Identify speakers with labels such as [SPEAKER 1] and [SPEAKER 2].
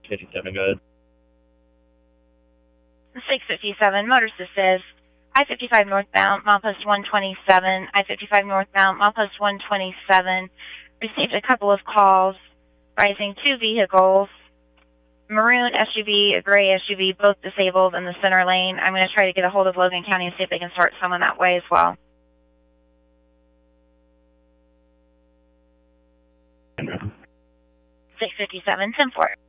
[SPEAKER 1] 57, go ahead.
[SPEAKER 2] 657, motor assist. I-55 northbound, milepost 127. I-55 northbound, milepost 127. Received a couple of calls, rising 2 vehicles. Maroon SUV, a gray SUV, both disabled in the center lane. I'm going to try to get a hold of Logan County and see if they can start someone that way as well. 657, 10-4.